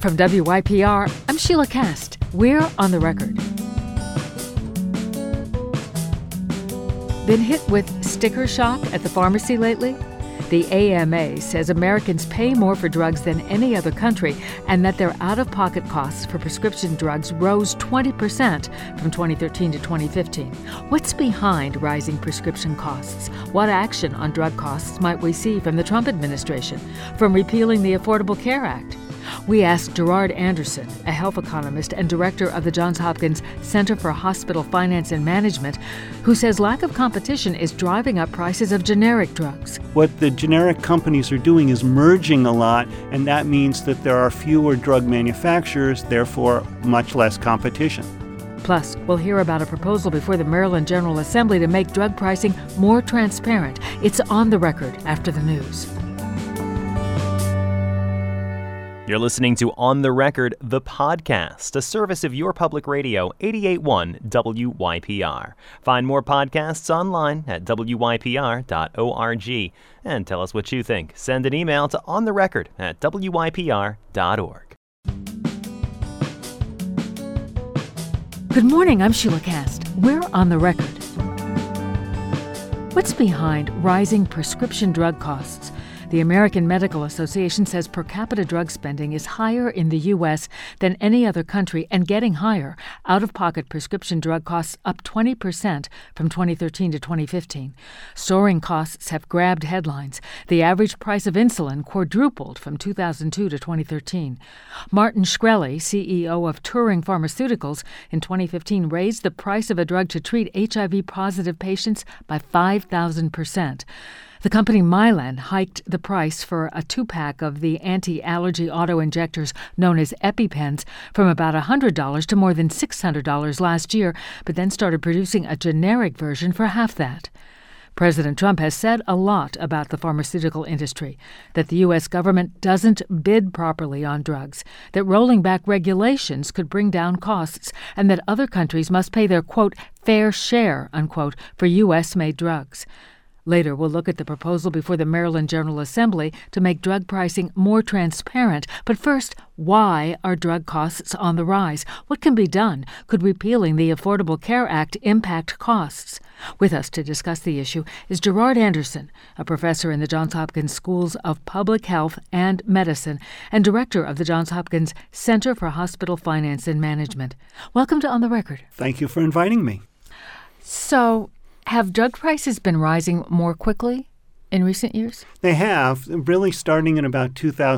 From WYPR, I'm Sheila Kast. We're on the record. Been hit with sticker shock at the pharmacy lately? The AMA says Americans pay more for drugs than any other country and that their out-of-pocket costs for prescription drugs rose 20% from 2013 to 2015. What's behind rising prescription costs? What action on drug costs might we see from the Trump administration, from repealing the Affordable Care Act? We asked Gerard Anderson, a health economist and director of the Johns Hopkins Center for Hospital Finance and Management, who says lack of competition is driving up prices of generic drugs. What the generic companies are doing is merging a lot, and that means that there are fewer drug manufacturers, therefore much less competition. Plus, we'll hear about a proposal before the Maryland General Assembly to make drug pricing more transparent. It's on the record after the news. You're listening to On the Record, the podcast, a service of your public radio, 88.1 WYPR. Find more podcasts online at wypr.org. And tell us what you think. Send an email to ontherecord@wypr.org. Good morning, I'm Sheila Kast. We're on the record. What's behind rising prescription drug costs? The American Medical Association says per capita drug spending is higher in the U.S. than any other country and getting higher. Out-of-pocket prescription drug costs up 20% from 2013 to 2015. Soaring costs have grabbed headlines. The average price of insulin quadrupled from 2002 to 2013. Martin Shkreli, CEO of Turing Pharmaceuticals, in 2015 raised the price of a drug to treat HIV-positive patients by 5,000%. The company Mylan hiked the price for a 2-pack of the anti-allergy auto-injectors known as EpiPens from about $100 to more than $600 last year, but then started producing a generic version for half that. President Trump has said a lot about the pharmaceutical industry, that the U.S. government doesn't bid properly on drugs, that rolling back regulations could bring down costs, and that other countries must pay their, quote, fair share, unquote, for U.S.-made drugs. Later, we'll look at the proposal before the Maryland General Assembly to make drug pricing more transparent. But first, why are drug costs on the rise? What can be done? Could repealing the Affordable Care Act impact costs? With us to discuss the issue is Gerard Anderson, a professor in the Johns Hopkins Schools of Public Health and Medicine and director of the Johns Hopkins Center for Hospital Finance and Management. Welcome to On the Record. Thank you for inviting me. So, have drug prices been rising more quickly in recent years? They have. Really starting in about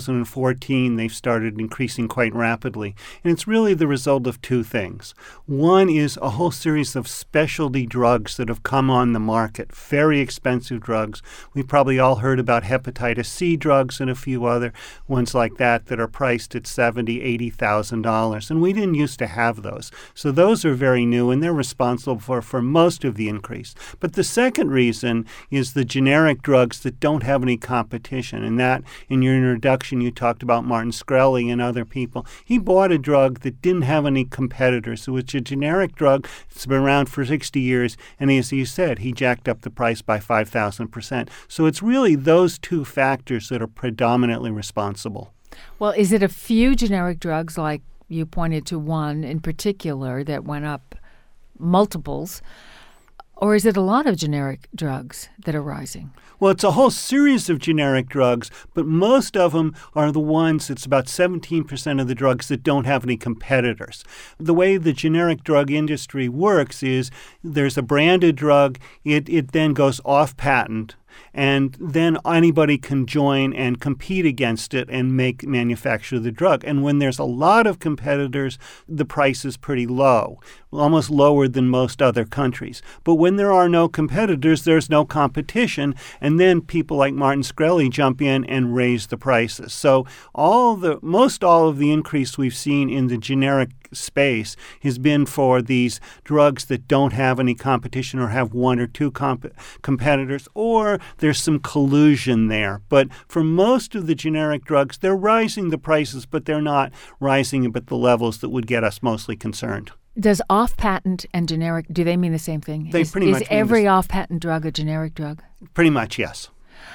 2014, they've started increasing quite rapidly. And it's really the result of two things. One is a whole series of specialty drugs that have come on the market, very expensive drugs. We've probably all heard about hepatitis C drugs and a few other ones like that that are priced at $70,000, $80,000. And we didn't used to have those. So those are very new, and they're responsible for most of the increase. But the second reason is the generic drugs that don't have any competition. And that, in your introduction, you talked about Martin Shkreli and other people. He bought a drug that didn't have any competitors. It was a generic drug that's been around for 60 years. And as you said, he jacked up the price by 5,000%. So it's really those two factors that are predominantly responsible. Well, is it a few generic drugs, like you pointed to one in particular that went up multiples, or is it a lot of generic drugs that are rising? Well, it's a whole series of generic drugs, but most of them are the ones, it's about 17% of the drugs that don't have any competitors. The way the generic drug industry works is there's a branded drug, it then goes off patent, and then anybody can join and compete against it and manufacture the drug. And when there's a lot of competitors, the price is pretty low, almost lower than most other countries. But when there are no competitors, there's no competition, and then people like Martin Shkreli jump in and raise the prices. So most all of the increase we've seen in the generic space has been for these drugs that don't have any competition or have one or two competitors, or there's some collusion there. But for most of the generic drugs, they're rising the prices, but they're not rising at the levels that would get us mostly concerned. Does off-patent and generic, do they mean the same thing? They pretty much Is every off-patent drug a generic drug? Pretty much, yes.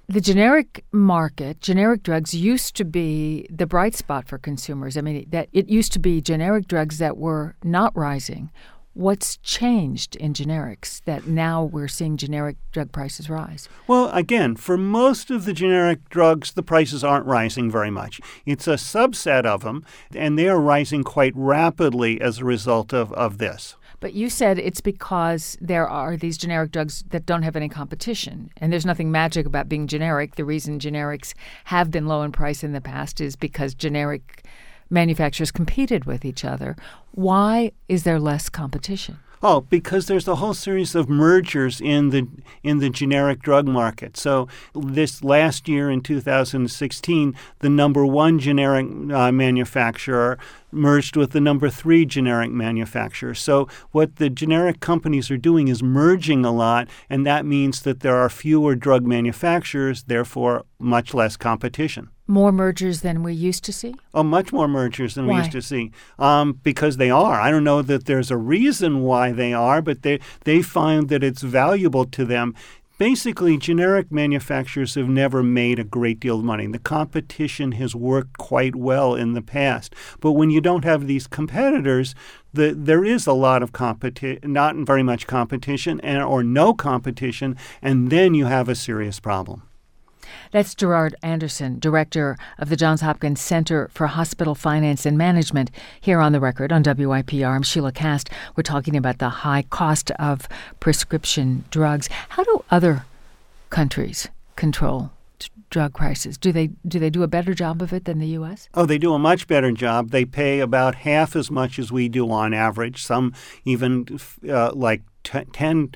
The generic market, generic drugs used to be the bright spot for consumers. I mean, that it used to be generic drugs that were not rising. What's changed in generics that now we're seeing generic drug prices rise? Well, again, for most of the generic drugs, the prices aren't rising very much. It's a subset of them, and they are rising quite rapidly as a result of this. But you said it's because there are these generic drugs that don't have any competition. And there's nothing magic about being generic. The reason generics have been low in price in the past is because generic manufacturers competed with each other. Why is there less competition? Oh, because there's a whole series of mergers in the generic drug market. So this last year in 2016, the number one generic manufacturer merged with the number 3 generic manufacturer. So what the generic companies are doing is merging a lot, and that means that there are fewer drug manufacturers, therefore much less competition. More mergers than we used to see? Oh, much more mergers than Why? we used to see. Because they are. I don't know that there's a reason why they are, but they find that it's valuable to them. Basically, generic manufacturers have never made a great deal of money. The competition has worked quite well in the past. But when you don't have these competitors, there is a lot of not very much competition or no competition, and then you have a serious problem. That's Gerard Anderson, director of the Johns Hopkins Center for Hospital Finance and Management, here on The Record on WYPR. I'm Sheila Cast. We're talking about the high cost of prescription drugs. How do other countries control drug prices? Do they do a better job of it than the U.S.? Oh, they do a much better job. They pay about half as much as we do on average. Some even like 10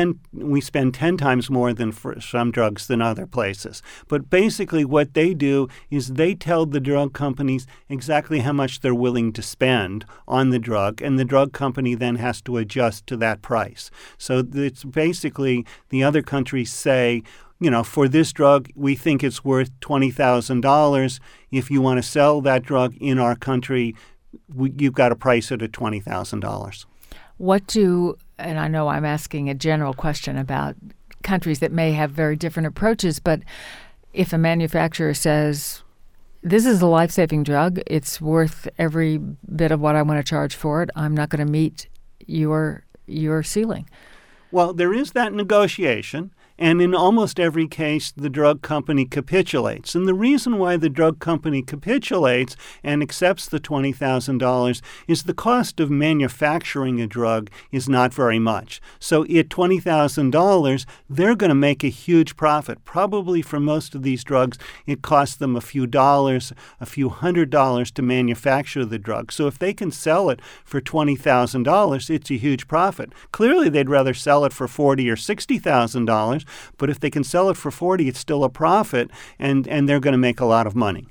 we spend 10 times more than for some drugs than other places. But basically what they do is they tell the drug companies exactly how much they're willing to spend on the drug, and the drug company then has to adjust to that price. So it's basically the other countries say, for this drug, we think it's worth $20,000. If you want to sell that drug in our country, you've got to price it at $20,000. And I know I'm asking a general question about countries that may have very different approaches, but if a manufacturer says, this is a life-saving drug, it's worth every bit of what I want to charge for it, I'm not going to meet your ceiling. Well, there is that negotiation. And in almost every case, the drug company capitulates. And the reason why the drug company capitulates and accepts the $20,000 is the cost of manufacturing a drug is not very much. So at $20,000, they're going to make a huge profit. Probably for most of these drugs, it costs them a few $100 to manufacture the drug. So if they can sell it for $20,000, it's a huge profit. Clearly, they'd rather sell it for $40,000 or $60,000. But if they can sell it for $40,000, it's still a profit, and they're going to make a lot of money.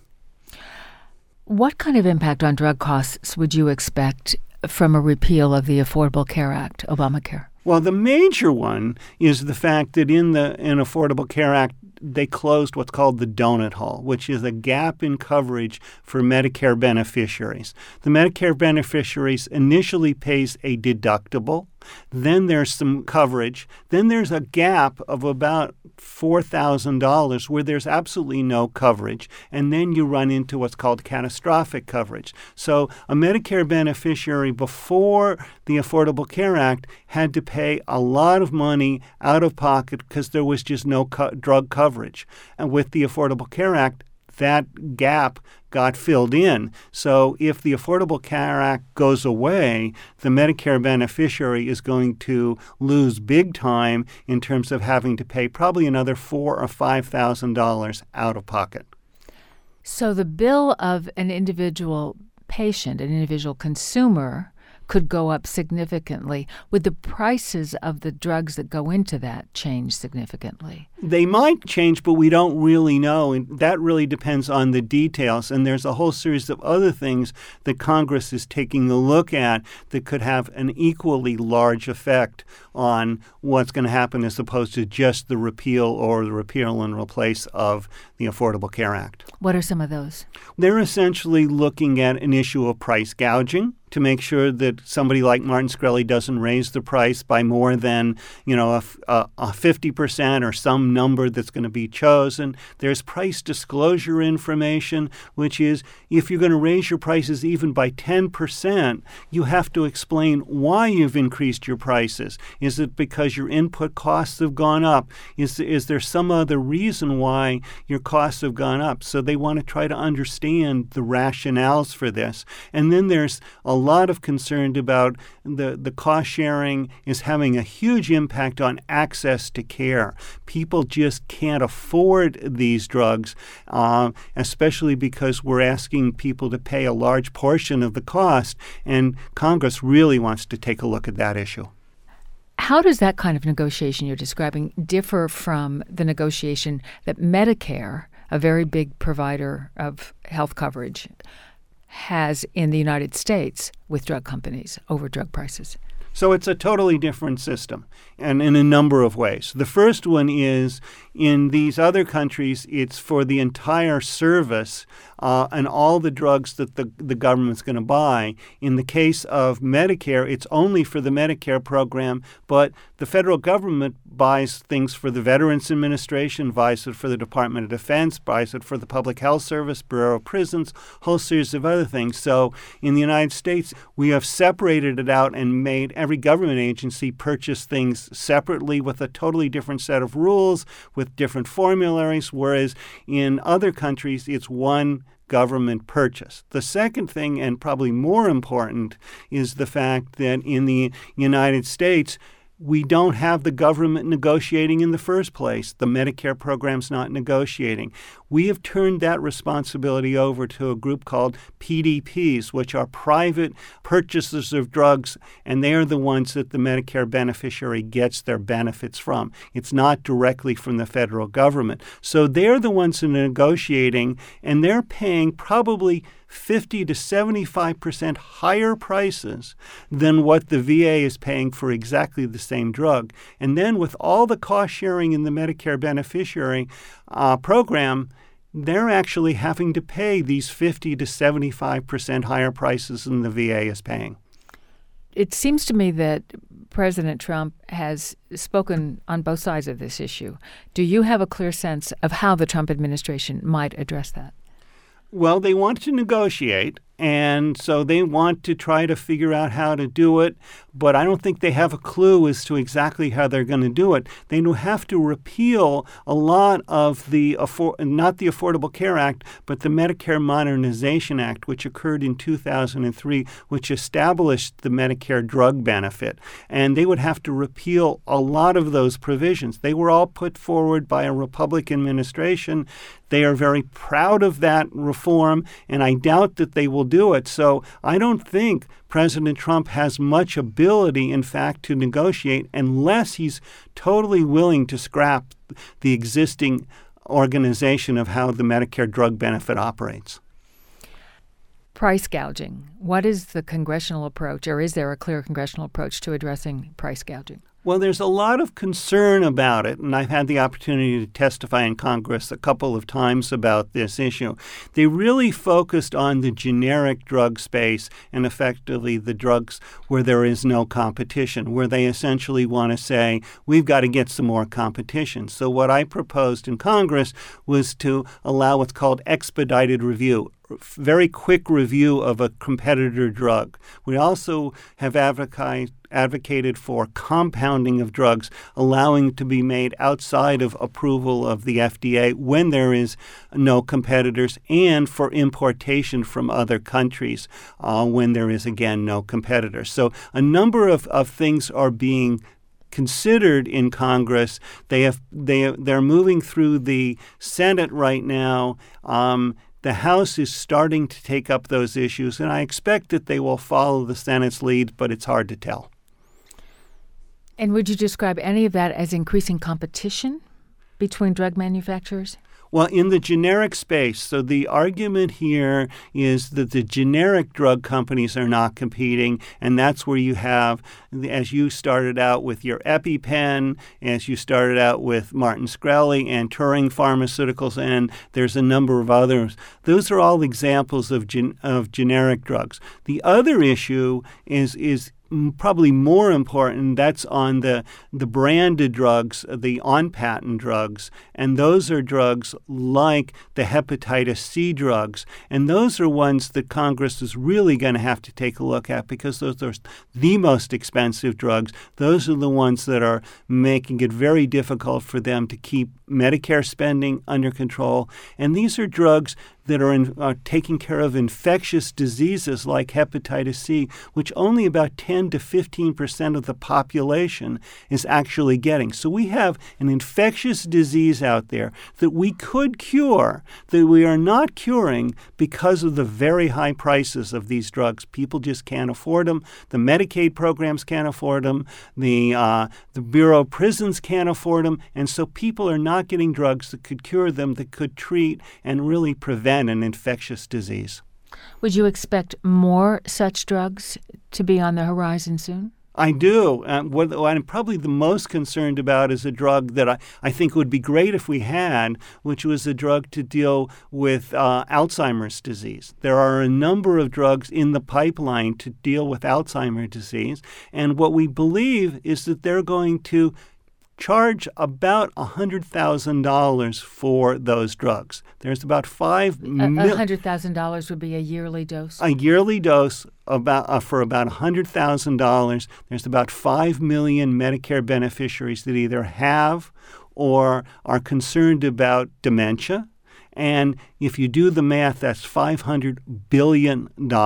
What kind of impact on drug costs would you expect from a repeal of the Affordable Care Act, Obamacare? Well, the major one is the fact that in Affordable Care Act, they closed what's called the donut hole, which is a gap in coverage for Medicare beneficiaries. The Medicare beneficiaries initially pays a deductible. Then there's some coverage. Then there's a gap of about $4,000 where there's absolutely no coverage. And then you run into what's called catastrophic coverage. So a Medicare beneficiary before the Affordable Care Act had to pay a lot of money out of pocket because there was just no drug coverage. And with the Affordable Care Act, that gap got filled in. So if the Affordable Care Act goes away, the Medicare beneficiary is going to lose big time in terms of having to pay probably another $4,000 or $5,000 out of pocket. So the bill of an individual patient, an individual consumer, could go up significantly. Would the prices of the drugs that go into that change significantly? They might change, but we don't really know. And that really depends on the details. And there's a whole series of other things that Congress is taking a look at that could have an equally large effect on what's going to happen as opposed to just the repeal or the repeal and replace of the Affordable Care Act. What are some of those? They're essentially looking at an issue of price gouging. to make sure that somebody like Martin Shkreli doesn't raise the price by more than, a 50% or some number that's going to be chosen. There's price disclosure information, which is if you're going to raise your prices even by 10%, you have to explain why you've increased your prices. Is it because your input costs have gone up? Is there some other reason why your costs have gone up? So they want to try to understand the rationales for this. And then there's a lot of concern about the cost sharing is having a huge impact on access to care. People just can't afford these drugs, especially because we're asking people to pay a large portion of the cost, and Congress really wants to take a look at that issue. How does that kind of negotiation you're describing differ from the negotiation that Medicare, a very big provider of health coverage, has in the United States with drug companies over drug prices? So it's a totally different system, and in a number of ways. The first one is in these other countries, it's for the entire service and all the drugs that the government's going to buy. In the case of Medicare, it's only for the Medicare program, but the federal government buys things for the Veterans Administration, buys it for the Department of Defense, buys it for the Public Health Service, Bureau of Prisons, a whole series of other things. So in the United States, we have separated it out and made every government agency purchase things separately with a totally different set of rules, with different formularies, whereas in other countries, it's one government purchase. The second thing, and probably more important, is the fact that in the United States, we don't have the government negotiating in the first place. The Medicare program's not negotiating. We have turned that responsibility over to a group called PDPs, which are private purchasers of drugs, and they are the ones that the Medicare beneficiary gets their benefits from. It's not directly from the federal government. So they're the ones who are negotiating, and they're paying probably 50 to 75% higher prices than what the VA is paying for exactly the same drug. And then with all the cost sharing in the Medicare beneficiary program, they're actually having to pay these 50 to 75% higher prices than the VA is paying. It seems to me that President Trump has spoken on both sides of this issue. Do you have a clear sense of how the Trump administration might address that? Well, they want to negotiate, and so they want to try to figure out how to do it, but I don't think they have a clue as to exactly how they're going to do it. They will have to repeal a lot of not the Affordable Care Act, but the Medicare Modernization Act, which occurred in 2003, which established the Medicare drug benefit. And they would have to repeal a lot of those provisions. They were all put forward by a Republican administration. They are very proud of that reform, and I doubt that they will do it. So I don't think President Trump has much ability, in fact, to negotiate unless he's totally willing to scrap the existing organization of how the Medicare drug benefit operates. Price gouging. What is the congressional approach, or is there a clear congressional approach to addressing price gouging? Well, there's a lot of concern about it, and I've had the opportunity to testify in Congress a couple of times about this issue. They really focused on the generic drug space and effectively the drugs where there is no competition, where they essentially want to say, we've got to get some more competition. So what I proposed in Congress was to allow what's called expedited review, very quick review of a competitor drug. We also have advocated for compounding of drugs, allowing it to be made outside of approval of the FDA when there is no competitors, and for importation from other countries when there is, again, no competitors. So a number of things are being considered in Congress. They're moving through the Senate right now. The House is starting to take up those issues, and I expect that they will follow the Senate's lead, but it's hard to tell. And would you describe any of that as increasing competition between drug manufacturers? Well, in the generic space, so the argument here is that the generic drug companies are not competing, and that's where you have, as you started out with your EpiPen, as you started out with Martin Shkreli and Turing Pharmaceuticals, and there's a number of others. Those are all examples of generic drugs. The other issue is probably more important. That's on the branded drugs, the on-patent drugs, and those are drugs like the hepatitis C drugs, and those are ones that Congress is really going to have to take a look at because those are the most expensive drugs. Those are the ones that are making it very difficult for them to keep Medicare spending under control, and these are drugs that are taking care of infectious diseases like hepatitis C, which only about 10 to 15% of the population is actually getting. So we have an infectious disease out there that we could cure, that we are not curing because of the very high prices of these drugs. People just can't afford them. The Medicaid programs can't afford them. The Bureau of Prisons can't afford them. And so people are not getting drugs that could cure them, that could treat and really prevent an infectious disease. Would you expect more such drugs to be on the horizon soon? I do. What I'm probably the most concerned about is a drug that I think would be great if we had, which was a drug to deal with Alzheimer's disease. There are a number of drugs in the pipeline to deal with Alzheimer's disease, and what we believe is that they're going to charge about $100,000 for those drugs. There's about $100,000 would be a yearly dose? A yearly dose for about $100,000. There's about 5 million Medicare beneficiaries that either have or are concerned about dementia. And if you do the math, that's $500 billion.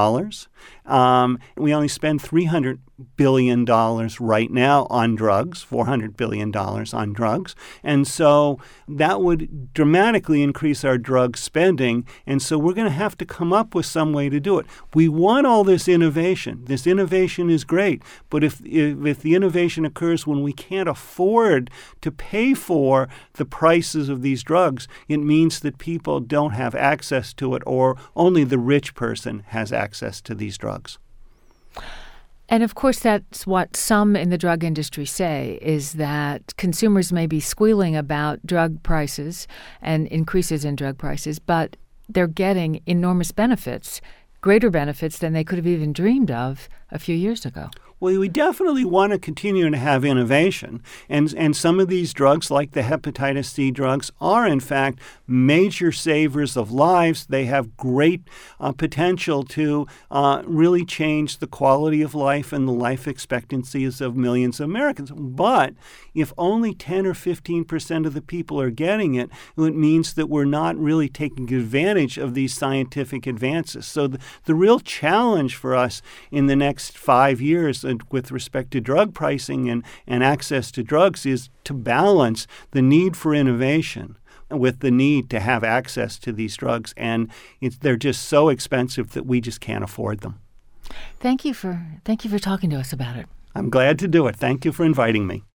We only spend $300 billion right now on drugs, $400 billion on drugs. And so that would dramatically increase our drug spending. And so we're going to have to come up with some way to do it. We want all this innovation. This innovation is great. But if the innovation occurs when we can't afford to pay for the prices of these drugs, it means that people don't have access to it, or only the rich person has access to these drugs. And of course, that's what some in the drug industry say, is that consumers may be squealing about drug prices and increases in drug prices, but they're getting enormous benefits, greater benefits than they could have even dreamed of a few years ago. Well, we definitely want to continue to have innovation. And some of these drugs, like the hepatitis C drugs, are, in fact, major savers of lives. They have great potential to really change the quality of life and the life expectancies of millions of Americans. But if only 10 or 15% of the people are getting it, it means that we're not really taking advantage of these scientific advances. So the real challenge for us in the next 5 years with respect to drug pricing and access to drugs is to balance the need for innovation with the need to have access to these drugs. And they're just so expensive that we just can't afford them. Thank you for talking to us about it. I'm glad to do it. Thank you for inviting me.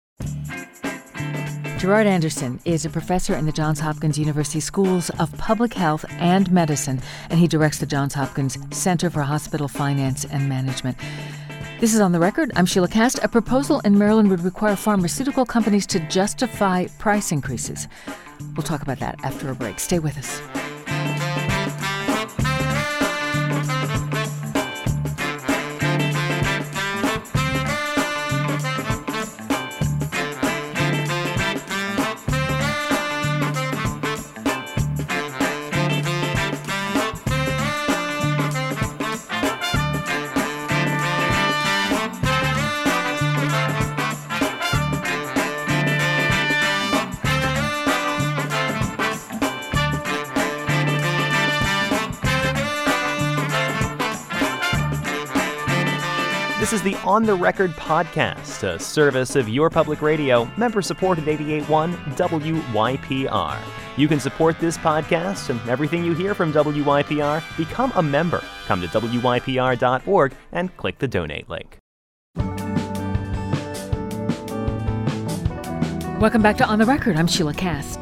Gerard Anderson is a professor in the Johns Hopkins University Schools of Public Health and Medicine, and he directs the Johns Hopkins Center for Hospital Finance and Management. This is On the Record. I'm Sheila Kast. A proposal in Maryland would require pharmaceutical companies to justify price increases. We'll talk about that after a break. Stay with us. This is the On the Record podcast, a service of your public radio, member-supported 88.1 WYPR. You can support this podcast and everything you hear from WYPR. Become a member. Come to WYPR.org and click the donate link. Welcome back to On the Record. I'm Sheila Kast.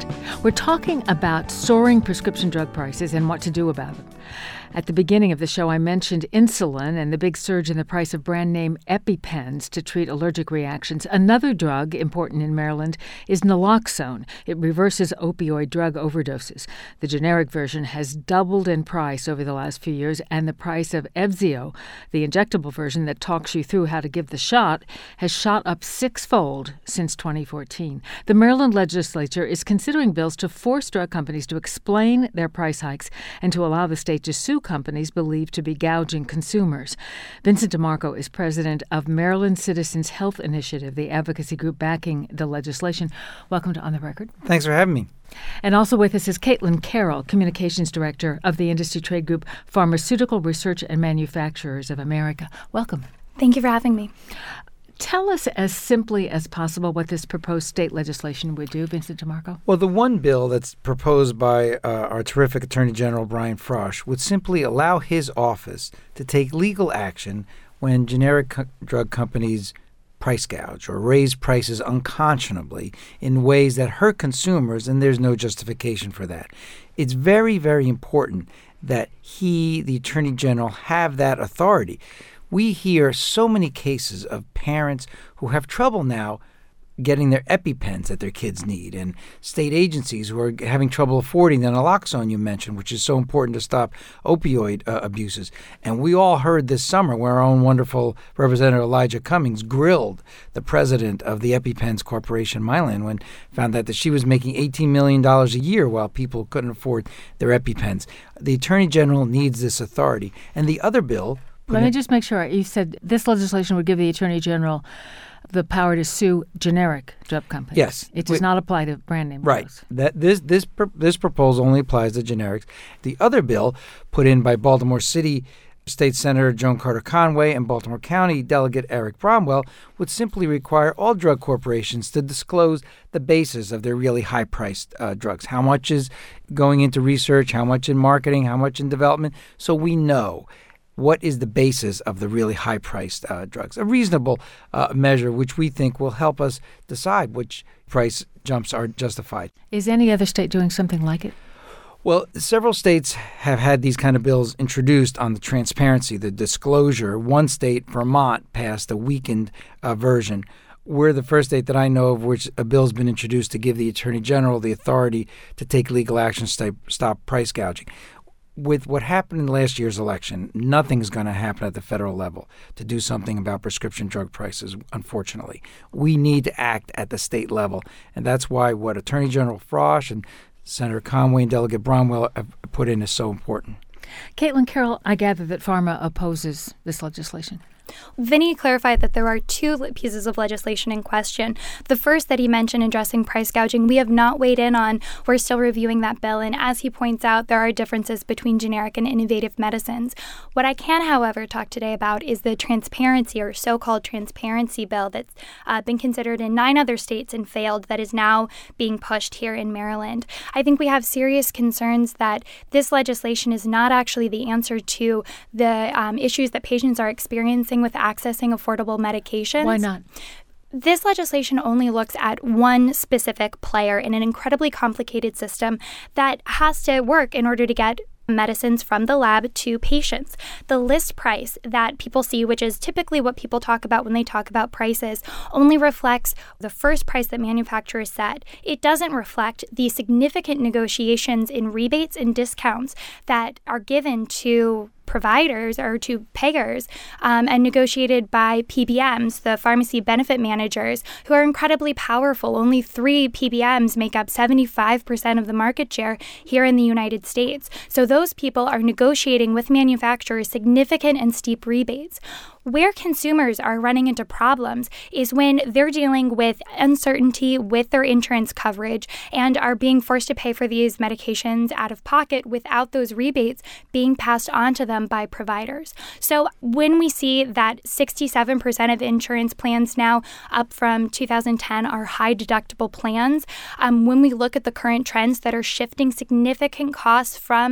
We're talking about soaring prescription drug prices and what to do about it. At the beginning of the show, I mentioned insulin and the big surge in the price of brand name EpiPens to treat allergic reactions. Another drug important in Maryland is naloxone. It reverses opioid drug overdoses. The generic version has doubled in price over the last few years, and the price of Evzio, the injectable version that talks you through how to give the shot, has shot up sixfold since 2014. The Maryland legislature is considering bills to force drug companies to explain their price hikes and to allow the state to sue companies believed to be gouging consumers. Vincent DeMarco is president of Maryland Citizens Health Initiative, the advocacy group backing the legislation. Welcome to On the Record. Thanks for having me. And also with us is Caitlin Carroll, communications director of the industry trade group Pharmaceutical Research and Manufacturers of America. Welcome. Thank you for having me. Tell us as simply as possible what this proposed state legislation would do, Vincent DeMarco. Well, the one bill that's proposed by our terrific Attorney General Brian Frosh would simply allow his office to take legal action when generic drug companies price gouge or raise prices unconscionably in ways that hurt consumers, and there's no justification for that. It's very, very important that he, the Attorney General, have that authority. We hear so many cases of parents who have trouble now getting their EpiPens that their kids need, and state agencies who are having trouble affording the naloxone you mentioned, which is so important to stop opioid abuses. And we all heard this summer where our own wonderful Representative Elijah Cummings grilled the president of the EpiPens Corporation, Mylan, when found out that she was making $18 million a year while people couldn't afford their EpiPens. The Attorney General needs this authority. And the other bill... Let me just make sure. You said this legislation would give the Attorney General the power to sue generic drug companies. Yes. It does not apply to brand name drugs. Right. This proposal only applies to generics. The other bill put in by Baltimore City State Senator Joan Carter Conway and Baltimore County Delegate Eric Bromwell would simply require all drug corporations to disclose the basis of their really high-priced drugs. How much is going into research, how much in marketing, how much in development, so we know what is the basis of the really high-priced drugs. A reasonable measure which we think will help us decide which price jumps are justified. Is any other state doing something like it? Well, several states have had these kind of bills introduced on the transparency, the disclosure. One state, Vermont, passed a weakened version. We're the first state that I know of which a bill's been introduced to give the Attorney General the authority to take legal action to stop price gouging. With what happened in last year's election, nothing's going to happen at the federal level to do something about prescription drug prices, unfortunately. We need to act at the state level, and that's why what Attorney General Frosh and Senator Conway and Delegate Bromwell have put in is so important. Caitlin Carroll, I gather that PhRMA opposes this legislation. Vinny clarified that there are two pieces of legislation in question. The first that he mentioned addressing price gouging, we have not weighed in on. We're still reviewing that bill. And as he points out, there are differences between generic and innovative medicines. What I can, however, talk today about is the transparency or so-called transparency bill that's been considered in 9 other states and failed that is now being pushed here in Maryland. I think we have serious concerns that this legislation is not actually the answer to the issues that patients are experiencing with accessing affordable medications. Why not? This legislation only looks at one specific player in an incredibly complicated system that has to work in order to get medicines from the lab to patients. The list price that people see, which is typically what people talk about when they talk about prices, only reflects the first price that manufacturers set. It doesn't reflect the significant negotiations in rebates and discounts that are given to providers or to payers and negotiated by PBMs, the pharmacy benefit managers, who are incredibly powerful. Only 3 PBMs make up 75% of the market share here in the United States. So those people are negotiating with manufacturers significant and steep rebates. Where consumers are running into problems is when they're dealing with uncertainty with their insurance coverage and are being forced to pay for these medications out of pocket without those rebates being passed on to them by providers. So when we see that 67% of insurance plans now, up from 2010, are high deductible plans, when we look at the current trends that are shifting significant costs from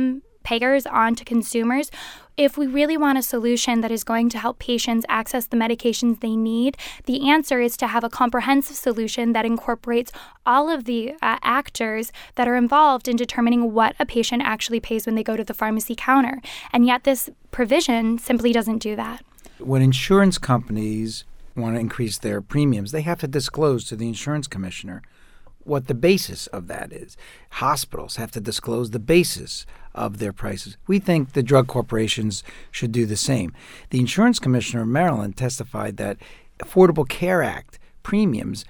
payers onto consumers. If we really want a solution that is going to help patients access the medications they need, the answer is to have a comprehensive solution that incorporates all of the actors that are involved in determining what a patient actually pays when they go to the pharmacy counter. And yet this provision simply doesn't do that. When insurance companies want to increase their premiums, they have to disclose to the insurance commissioner what the basis of that is. Hospitals have to disclose the basis of their prices. We think the drug corporations should do the same. The insurance commissioner of Maryland testified that Affordable Care Act premiums,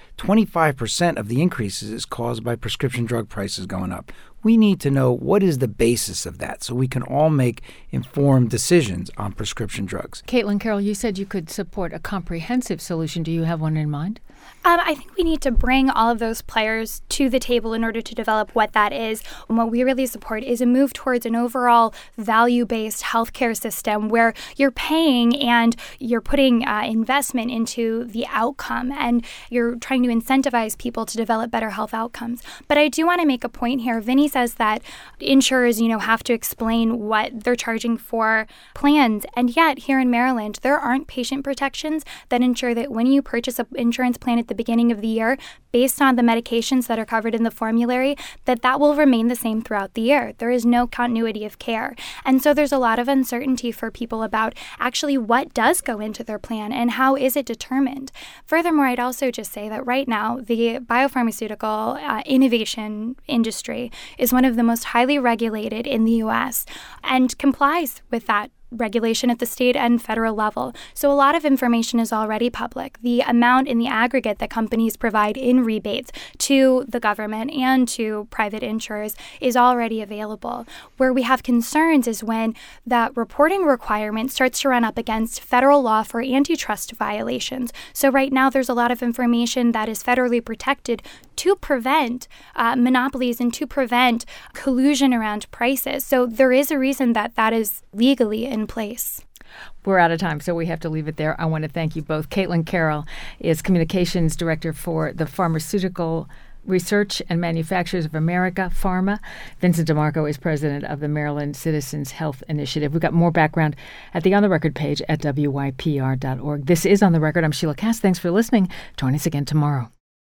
25% of the increases is caused by prescription drug prices going up. We need to know what is the basis of that so we can all make informed decisions on prescription drugs. Caitlin Carroll, you said you could support a comprehensive solution. Do you have one in mind? I think we need to bring all of those players to the table in order to develop what that is. And what we really support is a move towards an overall value-based healthcare system where you're paying and you're putting investment into the outcome and you're trying to incentivize people to develop better health outcomes. But I do want to make a point here. Vinny says that insurers, have to explain what they're charging for plans. And yet here in Maryland, there aren't patient protections that ensure that when you purchase an insurance plan at the beginning of the year, based on the medications that are covered in the formulary, that will remain the same throughout the year. There is no continuity of care. And so there's a lot of uncertainty for people about actually what does go into their plan and how is it determined. Furthermore, I'd also just say that right now, the biopharmaceutical innovation industry is one of the most highly regulated in the U.S. and complies with that regulation at the state and federal level. So a lot of information is already public. The amount in the aggregate that companies provide in rebates to the government and to private insurers is already available. Where we have concerns is when that reporting requirement starts to run up against federal law for antitrust violations. So right now there's a lot of information that is federally protected to prevent monopolies and to prevent collusion around prices. So there is a reason that is legally in place. We're out of time, so we have to leave it there. I want to thank you both. Caitlin Carroll is Communications Director for the Pharmaceutical Research and Manufacturers of America, PhRMA. Vincent DeMarco is president of the Maryland Citizens Health Initiative. We've got more background at the On the Record page at WYPR.org. This is On the Record. I'm Sheila Cass. Thanks for listening. Join us again tomorrow.